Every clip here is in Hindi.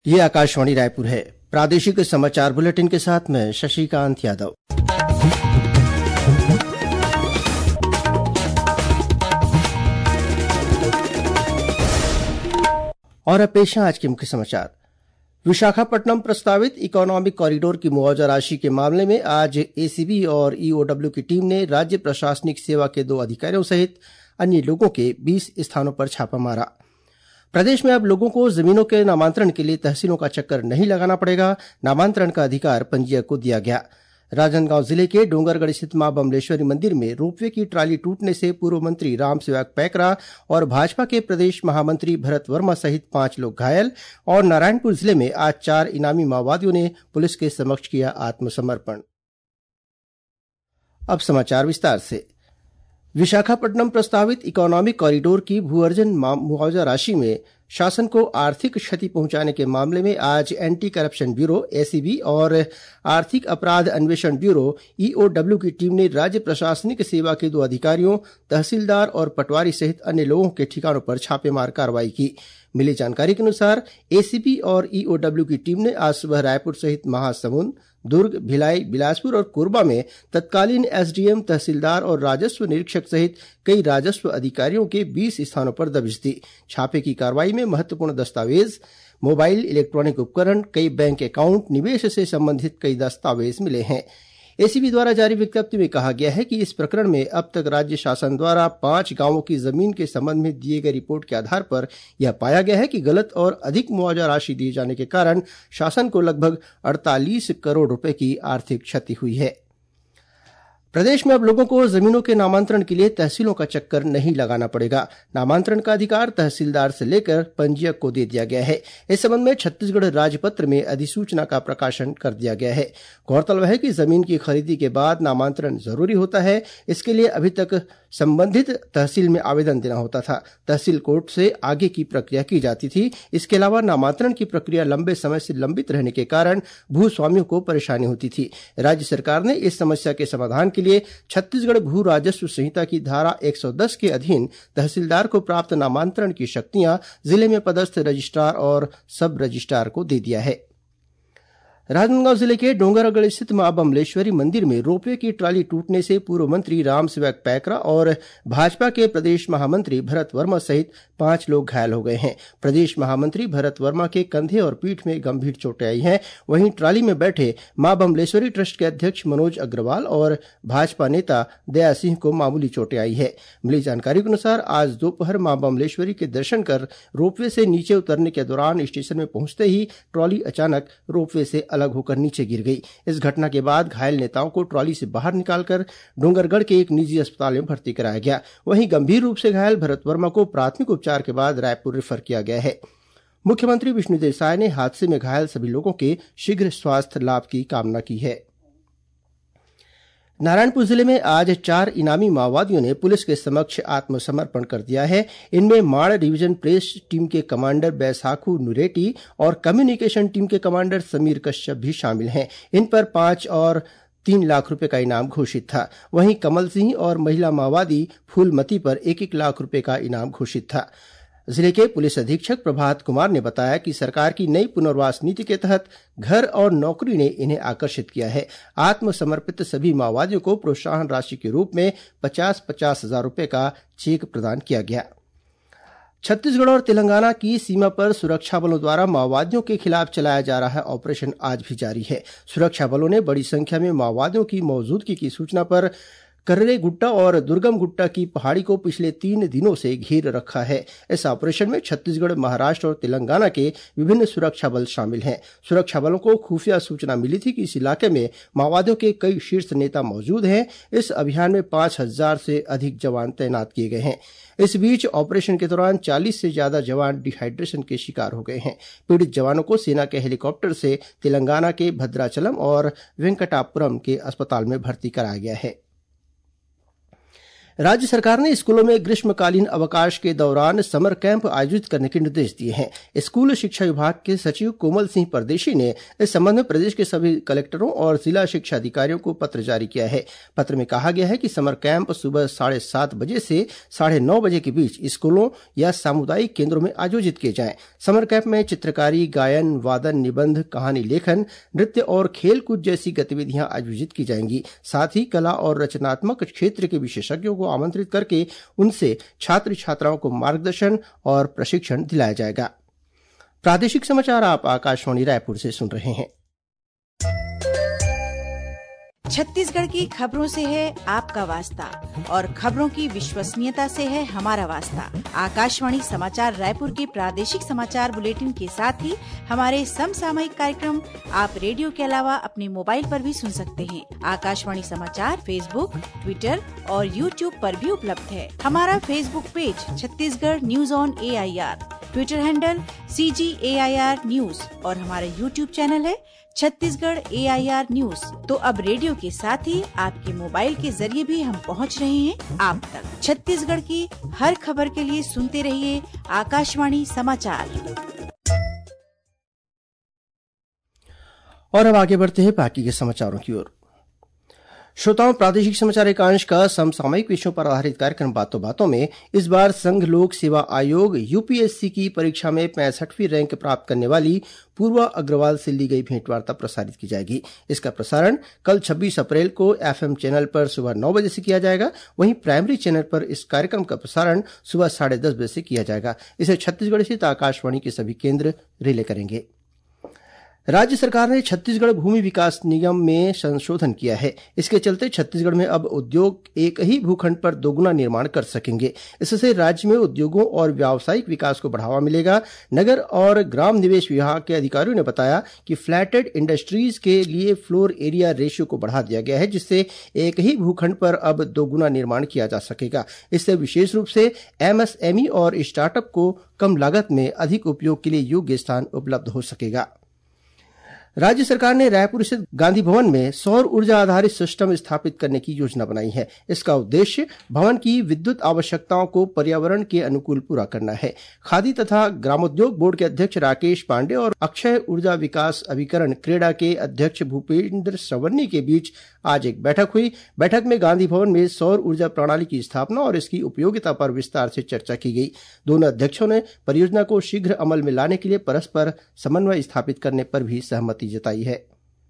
ये आकाशवाणी रायपुर है। प्रादेशिक समाचार बुलेटिन के साथ मैं शशिकांत यादव। और अब पेश है आज के मुख्य समाचार। विशाखापट्टनम प्रस्तावित इकोनॉमिक कॉरिडोर की मुआवजा राशि के मामले में आज एसीबी और ईओडब्ल्यू की टीम ने राज्य प्रशासनिक सेवा के 2 अधिकारियों सहित अन्य लोगों के 20 स्थानों पर छापा मारा। प्रदेश में अब लोगों को जमीनों के नामांतरण के लिए तहसीलों का चक्कर नहीं लगाना पड़ेगा। नामांतरण का अधिकार पंजीयक को दिया गया। राजनांदगांव जिले के डोंगरगढ़ स्थित मां बमलेश्वरी मंदिर में रोपवे की ट्राली टूटने से पूर्व मंत्री रामसेवक पैकरा और भाजपा के प्रदेश महामंत्री भरत वर्मा सहित 5 लोग घायल। और नारायणपुर जिले में आज 4 इनामी माओवादियों ने पुलिस के समक्ष किया आत्मसमर्पण। अब समाचार विस्तार से। विशाखापट्टनम प्रस्तावित इकोनॉमिक कॉरिडोर की भू अर्जन मुआवजा राशि में शासन को आर्थिक क्षति पहुंचाने के मामले में आज एंटी करप्शन ब्यूरो एसीबी और आर्थिक अपराध अन्वेषण ब्यूरो ईओडब्ल्यू की टीम ने राज्य प्रशासनिक सेवा के 2 अधिकारियों, तहसीलदार और पटवारी सहित अन्य लोगों के ठिकानों पर छापेमार कार्रवाई की। मिली जानकारी के अनुसार एसीबी और ईओडब्ल्यू की टीम ने आज सुबह रायपुर सहित महासमुंद, दुर्ग, भिलाई, बिलासपुर और कोरबा में तत्कालीन एसडीएम, तहसीलदार और राजस्व निरीक्षक सहित कई राजस्व अधिकारियों के 20 स्थानों पर दबिश दी। छापे की कार्रवाई में महत्वपूर्ण दस्तावेज, मोबाइल, इलेक्ट्रॉनिक उपकरण, कई बैंक अकाउंट, निवेश से संबंधित कई दस्तावेज मिले हैं। एसीबी द्वारा जारी विज्ञप्ति में कहा गया है कि इस प्रकरण में अब तक राज्य शासन द्वारा 5 गांवों की जमीन के संबंध में दिए गए रिपोर्ट के आधार पर यह पाया गया है कि गलत और अधिक मुआवजा राशि दिए जाने के कारण शासन को लगभग 48 करोड़ रुपए की आर्थिक क्षति हुई है। प्रदेश में अब लोगों को जमीनों के नामांतरण के लिए तहसीलों का चक्कर नहीं लगाना पड़ेगा। नामांतरण का अधिकार तहसीलदार से लेकर पंजीयक को दे दिया गया है। इस संबंध में छत्तीसगढ़ राजपत्र में अधिसूचना का प्रकाशन कर दिया गया है। गौरतलब है कि जमीन की खरीदी के बाद नामांतरण जरूरी होता है। इसके लिए अभी तक संबंधित तहसील में आवेदन देना होता था। तहसील कोर्ट से आगे की प्रक्रिया की जाती थी। इसके अलावा नामांतरण की प्रक्रिया लंबे समय से लंबित रहने के कारण भूस्वामियों को परेशानी होती थी। राज्य सरकार ने इस समस्या के समाधान के लिए छत्तीसगढ़ भू राजस्व संहिता की धारा 110 के अधीन तहसीलदार को प्राप्त नामांतरण की शक्तियां जिले में पदस्थ रजिस्ट्रार और सब रजिस्ट्रार को दे दिया है। राजनांदगांव जिले के डोंगरगढ़ स्थित मां बमलेश्वरी मंदिर में रोपवे की ट्राली टूटने से पूर्व मंत्री रामसेवक पैकरा और भाजपा के प्रदेश महामंत्री भरत वर्मा सहित 5 लोग घायल हो गए हैं। प्रदेश महामंत्री भरत वर्मा के कंधे और पीठ में गंभीर चोटें आई हैं। वहीं ट्राली में बैठे मां बमलेश्वरी ट्रस्ट के अध्यक्ष मनोज अग्रवाल और भाजपा नेता दया सिंह को मामूली चोटें आई है। मिली जानकारी के अनुसार आज दोपहर मां बमलेश्वरी के दर्शन कर रोपवे से नीचे उतरने के दौरान स्टेशन में पहुंचते ही ट्रॉली अचानक रोपवे से अलग होकर नीचे गिर गई। इस घटना के बाद घायल नेताओं को ट्रॉली से बाहर निकालकर डोंगरगढ़ के एक निजी अस्पताल में भर्ती कराया गया। वहीं गंभीर रूप से घायल भरत वर्मा को प्राथमिक उपचार के बाद रायपुर रेफर किया गया है। मुख्यमंत्री विष्णुदेव साय ने हादसे में घायल सभी लोगों के शीघ्र स्वास्थ्य लाभ की कामना की है। नारायणपुर जिले में आज 4 इनामी माओवादियों ने पुलिस के समक्ष आत्मसमर्पण कर दिया है। इनमें माड़ डिवीजन प्रेस टीम के कमांडर बैसाखू नुरेटी और कम्युनिकेशन टीम के कमांडर समीर कश्यप भी शामिल हैं। इन पर 5 और 3 लाख रुपए का इनाम घोषित था। वहीं कमल सिंह और महिला माओवादी फूलमती पर 1-1 लाख रुपए का इनाम घोषित था। जिले के पुलिस अधीक्षक प्रभात कुमार ने बताया कि सरकार की नई पुनर्वास नीति के तहत घर और नौकरी ने इन्हें आकर्षित किया है। आत्मसमर्पित सभी माओवादियों को प्रोत्साहन राशि के रूप में 50-50 हजार रुपए का चेक प्रदान किया गया। छत्तीसगढ़ और तेलंगाना की सीमा पर सुरक्षा बलों द्वारा माओवादियों के खिलाफ चलाया जा रहा ऑपरेशन आज भी जारी है। सुरक्षा बलों ने बड़ी संख्या में माओवादियों की मौजूदगी की सूचना पर कर्रे गुट्टा और दुर्गम गुट्टा की पहाड़ी को पिछले 3 दिनों से घेर रखा है। इस ऑपरेशन में छत्तीसगढ़, महाराष्ट्र और तेलंगाना के विभिन्न सुरक्षा बल शामिल हैं। सुरक्षा बलों को खुफिया सूचना मिली थी कि इस इलाके में माओवादियों के कई शीर्ष नेता मौजूद हैं। इस अभियान में 5000 से अधिक जवान तैनात किए गए हैं। इस बीच ऑपरेशन के दौरान 40 से ज्यादा जवान डिहाइड्रेशन के शिकार हो गए हैं। पीड़ित जवानों को सेना के हेलीकॉप्टर से तेलंगाना के भद्राचलम और वेंकटापुरम के अस्पताल में भर्ती कराया गया है। राज्य सरकार ने स्कूलों में ग्रीष्मकालीन अवकाश के दौरान समर कैंप आयोजित करने के निर्देश दिए हैं। स्कूल शिक्षा विभाग के सचिव कोमल सिंह परदेशी ने इस संबंध में प्रदेश के सभी कलेक्टरों और जिला शिक्षा अधिकारियों को पत्र जारी किया है। पत्र में कहा गया है कि समर कैंप सुबह 7:30 बजे से 9:30 बजे के बीच स्कूलों या सामुदायिक केंद्रों में आयोजित किए जाएं। समर कैंप में चित्रकारी, गायन, वादन, निबंध, कहानी लेखन, नृत्य और खेलकूद जैसी गतिविधियां आयोजित की जाएंगी। साथ ही कला और रचनात्मक क्षेत्र के विशेषज्ञों को आमंत्रित करके उनसे छात्र छात्राओं को मार्गदर्शन और प्रशिक्षण दिलाया जाएगा। प्रादेशिक समाचार आप आकाशवाणी रायपुर से सुन रहे हैं। छत्तीसगढ़ की खबरों से है आपका वास्ता और खबरों की विश्वसनीयता से है हमारा वास्ता। आकाशवाणी समाचार रायपुर के प्रादेशिक समाचार बुलेटिन के साथ ही हमारे समसामयिक कार्यक्रम आप रेडियो के अलावा अपने मोबाइल पर भी सुन सकते हैं। आकाशवाणी समाचार फेसबुक, ट्विटर और यूट्यूब पर भी उपलब्ध है। हमारा Facebook page Chhattisgarh news on AIR, Twitter handle CGAIR news और हमारा यूट्यूब चैनल है छत्तीसगढ़ AIR न्यूज। तो अब रेडियो के साथ ही आपके मोबाइल के जरिए भी हम पहुंच रहे हैं आप तक। छत्तीसगढ़ की हर खबर के लिए सुनते रहिए आकाशवाणी समाचार। और अब आगे बढ़ते हैं बाकी के समाचारों की ओर। श्रोताओं, प्रादेशिक समाचार एकांश का समसामयिक विषयों पर आधारित कार्यक्रम बातों बातों में इस बार संघ लोक सेवा आयोग UPSC की परीक्षा में 65वीं रैंक प्राप्त करने वाली पूर्वा अग्रवाल से ली गई भेंटवार्ता प्रसारित की जाएगी। इसका प्रसारण कल 26 अप्रैल को FM चैनल पर सुबह 9 बजे से किया जाएगा। वहीं प्राइमरी चैनल पर इस कार्यक्रम का प्रसारण सुबह 10:30 बजे से किया जाएगा। इसे छत्तीसगढ़ स्थित आकाशवाणी के सभी केंद्र रिले करेंगे। राज्य सरकार ने छत्तीसगढ़ भूमि विकास निगम में संशोधन किया है। इसके चलते छत्तीसगढ़ में अब उद्योग एक ही भूखंड पर दोगुना निर्माण कर सकेंगे। इससे राज्य में उद्योगों और व्यावसायिक विकास को बढ़ावा मिलेगा। नगर और ग्राम निवेश विभाग के अधिकारियों ने बताया कि फ्लैटेड इंडस्ट्रीज के लिए फ्लोर एरिया रेशियो को बढ़ा दिया गया है, जिससे एक ही भूखंड पर अब दोगुना निर्माण किया जा सकेगा। इससे विशेष रूप से MSME और स्टार्टअप को कम लागत में अधिक उपयोग के लिए योग्य स्थान उपलब्ध हो सकेगा। राज्य सरकार ने रायपुर स्थित गांधी भवन में सौर ऊर्जा आधारित सिस्टम स्थापित करने की योजना बनाई है। इसका उद्देश्य भवन की विद्युत आवश्यकताओं को पर्यावरण के अनुकूल पूरा करना है। खादी तथा ग्रामोद्योग बोर्ड के अध्यक्ष राकेश पांडे और अक्षय ऊर्जा विकास अभिकरण क्रेडा के अध्यक्ष भूपेंद्र सवर्णी के बीच आज एक बैठक हुई। बैठक में गांधी भवन में सौर ऊर्जा प्रणाली की स्थापना और इसकी उपयोगिता पर विस्तार से चर्चा की गई। दोनों अध्यक्षों ने परियोजना को शीघ्र अमल में लाने के लिए परस्पर समन्वय स्थापित करने पर भी सहमति जताई है।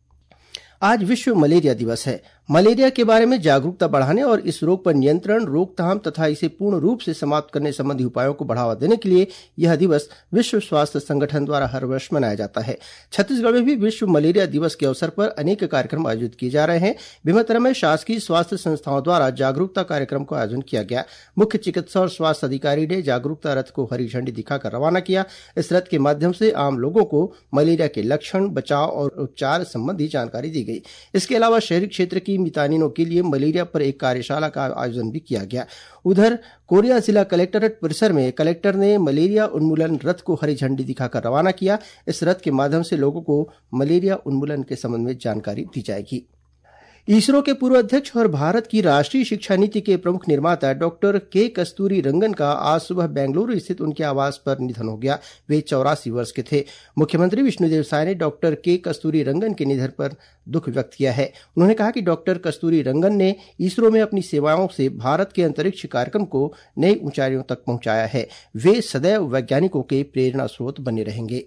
आज विश्व मलेरिया दिवस है। मलेरिया के बारे में जागरूकता बढ़ाने और इस रोग पर नियंत्रण, रोकथाम तथा इसे पूर्ण रूप से समाप्त करने संबंधी उपायों को बढ़ावा देने के लिए यह दिवस विश्व स्वास्थ्य संगठन द्वारा हर वर्ष मनाया जाता है। छत्तीसगढ़ में भी विश्व मलेरिया दिवस के अवसर पर अनेक कार्यक्रम आयोजित किए जा रहे हैं। बेमेतरा में शासकीय स्वास्थ्य संस्थाओं द्वारा जागरूकता कार्यक्रम का आयोजन किया गया। मुख्य चिकित्सा और स्वास्थ्य अधिकारी ने जागरूकता रथ को हरी झंडी दिखाकर रवाना किया। इस रथ के माध्यम से आम लोगों को मलेरिया के लक्षण, बचाव और उपचार संबंधी जानकारी दी गई। इसके अलावा शहरी क्षेत्र की मितानिनों के लिए मलेरिया पर एक कार्यशाला का आयोजन भी किया गया। उधर कोरिया जिला कलेक्टरेट परिसर में कलेक्टर ने मलेरिया उन्मूलन रथ को हरी झंडी दिखाकर रवाना किया। इस रथ के माध्यम से लोगों को मलेरिया उन्मूलन के संबंध में जानकारी दी जाएगी। इसरो के पूर्व अध्यक्ष और भारत की राष्ट्रीय शिक्षा नीति के प्रमुख निर्माता डॉक्टर के कस्तूरी रंगन का आज सुबह बेंगलुरु स्थित उनके आवास पर निधन हो गया। वे 84 वर्ष के थे। मुख्यमंत्री विष्णुदेव साय ने डॉक्टर के कस्तूरी रंगन के निधन पर दुख व्यक्त किया है। उन्होंने कहा कि डॉक्टर कस्तूरी रंगन ने इसरो में अपनी सेवाओं से भारत के अंतरिक्ष कार्यक्रम को नई ऊंचाइयों तक पहुंचाया है। वे सदैव वैज्ञानिकों के प्रेरणा स्रोत बने रहेंगे।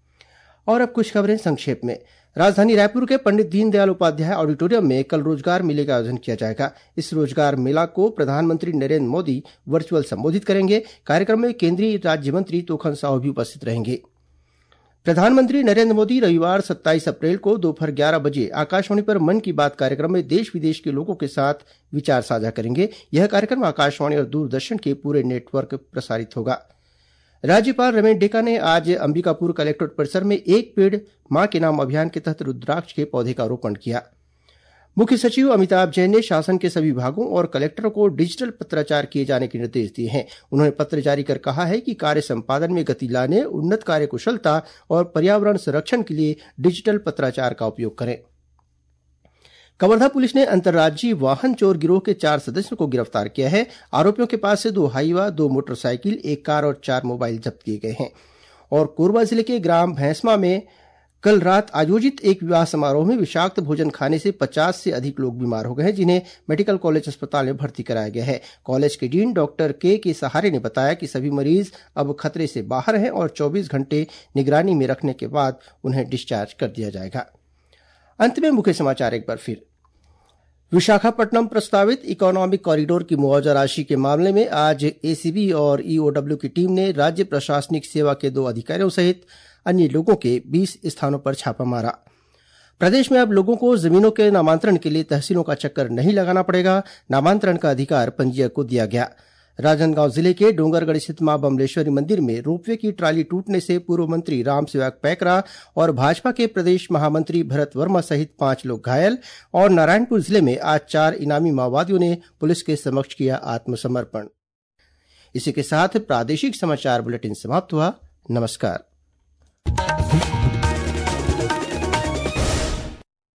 और अब कुछ खबरें संक्षेप में। राजधानी रायपुर के पंडित दीनदयाल उपाध्याय ऑडिटोरियम में कल रोजगार मेले का आयोजन किया जाएगा। इस रोजगार मेला को प्रधानमंत्री नरेंद्र मोदी वर्चुअल संबोधित करेंगे। कार्यक्रम में केंद्रीय राज्य मंत्री तोखन साहू भी उपस्थित रहेंगे। प्रधानमंत्री नरेंद्र मोदी रविवार 27 अप्रैल को दोपहर 11 बजे आकाशवाणी पर मन की बात कार्यक्रम में देश विदेश के लोगों के साथ विचार साझा करेंगे। यह कार्यक्रम आकाशवाणी और दूरदर्शन के पूरे नेटवर्क प्रसारित होगा। राज्यपाल रमेश डेका ने आज अंबिकापुर कलेक्ट्रेट परिसर में एक पेड़ मां के नाम अभियान के तहत रुद्राक्ष के पौधे का रोपण किया। मुख्य सचिव अमिताभ जैन ने शासन के सभी विभागों और कलेक्टरों को डिजिटल पत्राचार किए जाने के निर्देश दिए हैं। उन्होंने पत्र जारी कर कहा है कि कार्य संपादन में गति लाने, उन्नत कार्य कुशलता और पर्यावरण संरक्षण के लिए डिजिटल पत्राचार का उपयोग करें। कवर्धा पुलिस ने अंतर्राज्यीय वाहन चोर गिरोह के 4 सदस्यों को गिरफ्तार किया है। आरोपियों के पास से 2 हाईवा, 2 मोटरसाइकिल, 1 कार और 4 मोबाइल जब्त किए गए हैं। और कोरबा जिले के ग्राम भैंसमा में कल रात आयोजित एक विवाह समारोह में विषाक्त भोजन खाने से 50 से अधिक लोग बीमार हो गए हैं, जिन्हें मेडिकल कॉलेज अस्पताल में भर्ती कराया गया है। कॉलेज के डीन डॉक्टर के सहारे ने बताया कि सभी मरीज अब खतरे से बाहर हैं और 24 घंटे निगरानी में रखने के बाद उन्हें डिस्चार्ज कर दिया जाएगा। अंत में मुख्य समाचार एक बार फिर। विशाखापट्टनम प्रस्तावित इकोनॉमिक कॉरिडोर की मुआवजा राशि के मामले में आज एसीबी और ईओडब्ल्यू की टीम ने राज्य प्रशासनिक सेवा के 2 अधिकारियों सहित अन्य लोगों के 20 स्थानों पर छापा मारा। प्रदेश में अब लोगों को जमीनों के नामांतरण के लिए तहसीलों का चक्कर नहीं लगाना पड़ेगा। नामांतरण का अधिकार पंजीयक को दिया गया। राजनांदगांव जिले के डोंगरगढ़ स्थित मां बम्लेश्वरी मंदिर में रोपवे की ट्राली टूटने से पूर्व मंत्री रामसेवक पैकरा और भाजपा के प्रदेश महामंत्री भरत वर्मा सहित 5 लोग घायल। और नारायणपुर जिले में आज 4 इनामी माओवादियों ने पुलिस के समक्ष किया आत्मसमर्पण। इसी के साथ प्रादेशिक समाचार बुलेटिन समाप्त हुआ। नमस्कार।